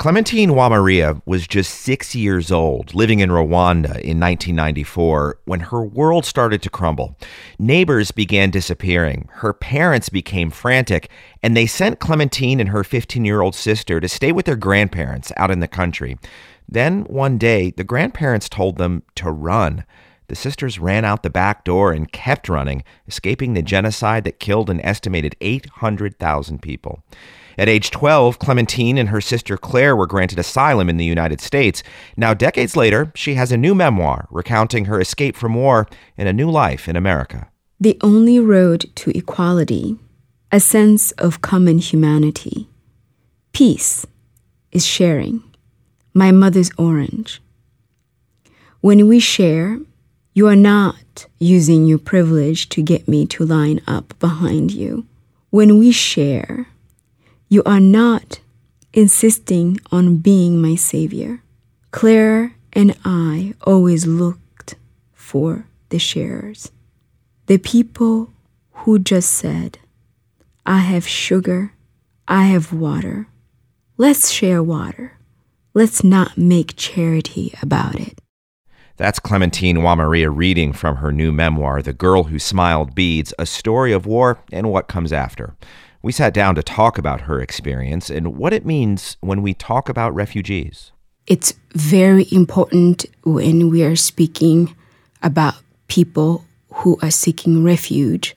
Clementine Wamaria was just 6 years old, living in Rwanda in 1994, when her world started to crumble. Neighbors began disappearing, her parents became frantic, and they sent Clementine and her 15-year-old sister to stay with their grandparents out in the country. Then, one day, the grandparents told them to run. The sisters ran out the back door and kept running, escaping the genocide that killed an estimated 800,000 people. At age 12, Clementine and her sister Claire were granted asylum in the United States. Now, decades later, she has a new memoir recounting her escape from war and a new life in America. The only road to equality, a sense of common humanity. Peace is sharing. My mother's orange. When we share, you are not using your privilege to get me to line up behind you. When we share, you are not insisting on being my savior. Claire and I always looked for the sharers. The people who just said, I have sugar, I have water. Let's share water. Let's not make charity about it. That's Clementine Wamaria reading from her new memoir, The Girl Who Smiled Beads, a story of war and what comes after. We sat down to talk about her experience and what it means when we talk about refugees. It's very important when we are speaking about people who are seeking refuge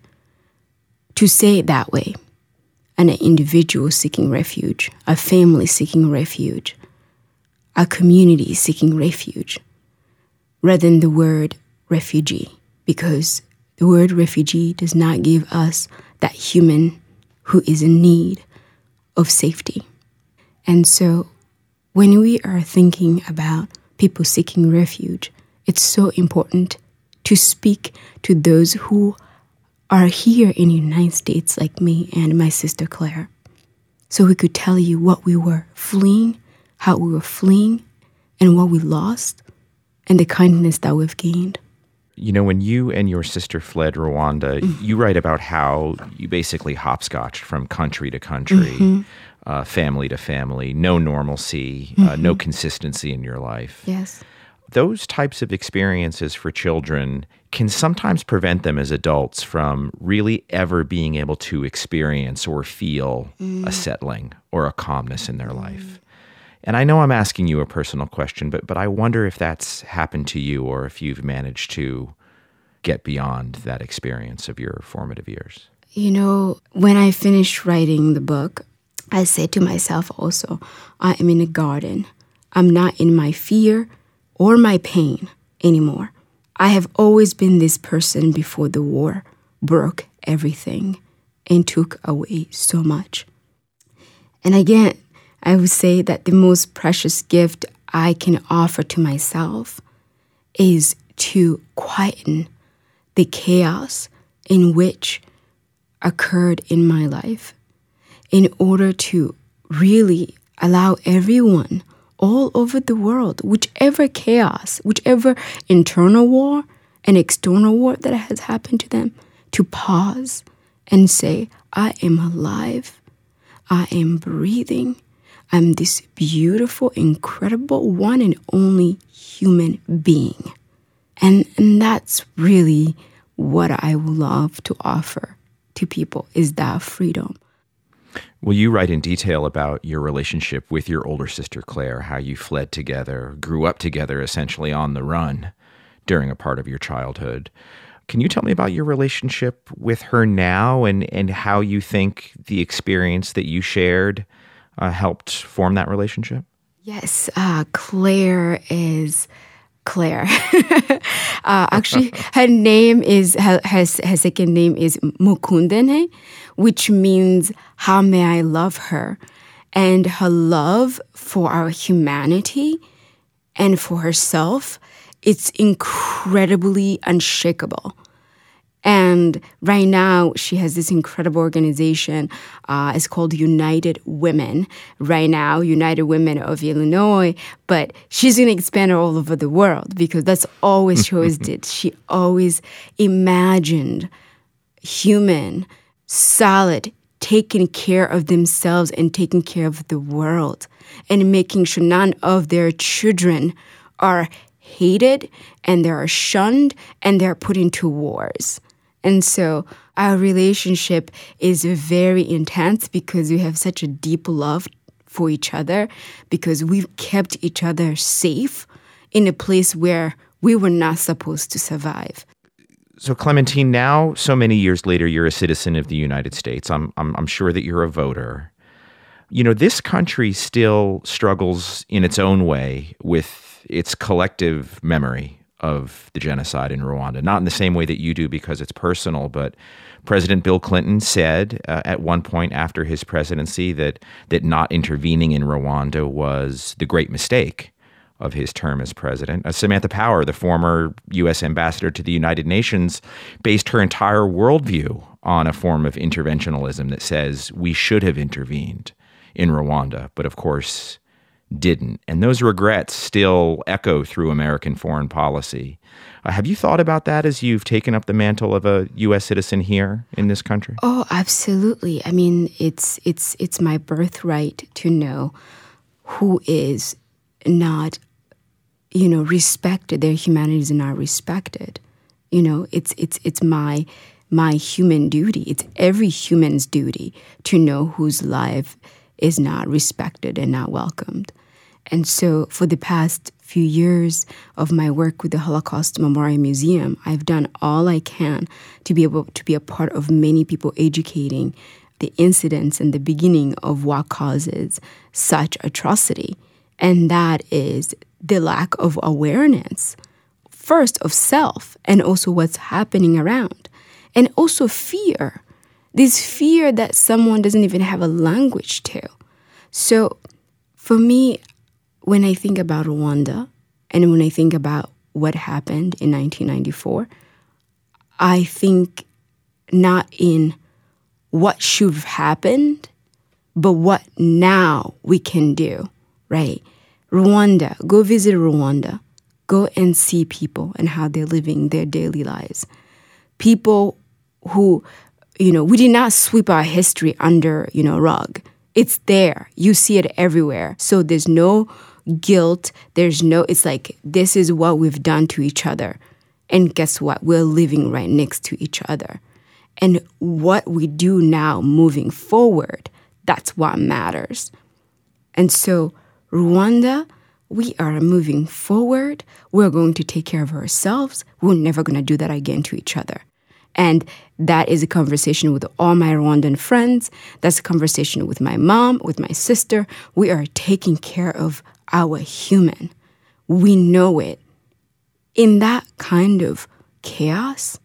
to say it that way. An individual seeking refuge, a family seeking refuge, a community seeking refuge, rather than the word refugee, because the word refugee does not give us that human who is in need of safety. And so when we are thinking about people seeking refuge, it's so important to speak to those who are here in the United States like me and my sister Claire. So we could tell you what we were fleeing, how we were fleeing, and what we lost, and the kindness that we've gained. You know, when you and your sister fled Rwanda, you write about how you basically hopscotched from country to country, family to family, no normalcy, no consistency in your life. Yes. Those types of experiences for children can sometimes prevent them as adults from really ever being able to experience or feel a settling or a calmness in their life. And I know I'm asking you a personal question, but I wonder if that's happened to you or if you've managed to get beyond that experience of your formative years. You know, when I finished writing the book, I said to myself also, I am in a garden. I'm not in my fear or my pain anymore. I have always been this person before the war broke everything and took away so much. And again, I would say that the most precious gift I can offer to myself is to quieten the chaos in which occurred in my life in order to really allow everyone all over the world, whichever chaos, whichever internal war and external war that has happened to them, to pause and say, I am alive, I am breathing, I'm this beautiful, incredible, one and only human being. And that's really what I would love to offer to people, is that freedom. Well, you write in detail about your relationship with your older sister, Claire, how you fled together, grew up together essentially on the run during a part of your childhood. Can you tell me about your relationship with her now and how you think the experience that you shared helped form that relationship? Yes, Claire is Claire. Actually, her name is her second name is Mukundene, which means how may I love her. And her love for our humanity and for herself, it's incredibly unshakable. And right now, she has this incredible organization. It's called United Women. Right now, United Women of Illinois. But she's going to expand it all over the world because that's always she always did. She always imagined human, solid, taking care of themselves and taking care of the world. and making sure none of their children are hated and they are shunned and they're put into wars. And so our relationship is very intense because we have such a deep love for each other, because we've kept each other safe in a place where we were not supposed to survive. So Clementine, now so many years later, you're a citizen of the United States. I'm sure that you're a voter. You know, this country still struggles in its own way with its collective memory of the genocide in Rwanda. Not in the same way that you do because it's personal, but President Bill Clinton said at one point after his presidency that not intervening in Rwanda was the great mistake of his term as president. Samantha Power, the former U.S. ambassador to the United Nations, based her entire worldview on a form of interventionalism that says we should have intervened in Rwanda, but of course didn't. And those regrets still echo through American foreign policy. Have you thought about that as you've taken up the mantle of a U.S. citizen here in this country? Oh, absolutely. I mean, it's my birthright to know who is not, respected. Their humanity is not respected. It's my human duty. It's every human's duty to know whose life is not respected and not welcomed. And so for the past few years of my work with the Holocaust Memorial Museum, I've done all I can to be able to be a part of many people educating the incidents and the beginning of what causes such atrocity. And that is the lack of awareness, first of self and also what's happening around. And also fear, this fear that someone doesn't even have a language to. So for me, when I think about Rwanda and when I think about what happened in 1994, I think not in what should have happened, but what now we can do, right? Rwanda, go visit Rwanda. Go and see people and how they're living their daily lives. People who, we did not sweep our history under, a rug. It's there. You see it everywhere. So there's no guilt. It's like, this is what we've done to each other. And guess what? We're living right next to each other. And what we do now moving forward, that's what matters. And so Rwanda, we are moving forward. We're going to take care of ourselves. We're never going to do that again to each other. And that is a conversation with all my Rwandan friends. That's a conversation with my mom, with my sister. We are taking care of our human. We know it. In that kind of chaos,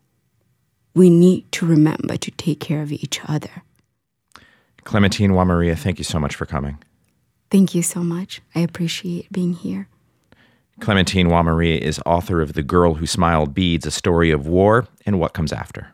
we need to remember to take care of each other. Clementine Uwamaria, thank you so much for coming. Thank you so much. I appreciate being here. Clementine Uwamaria is author of The Girl Who Smiled Beads, A Story of War and What Comes After.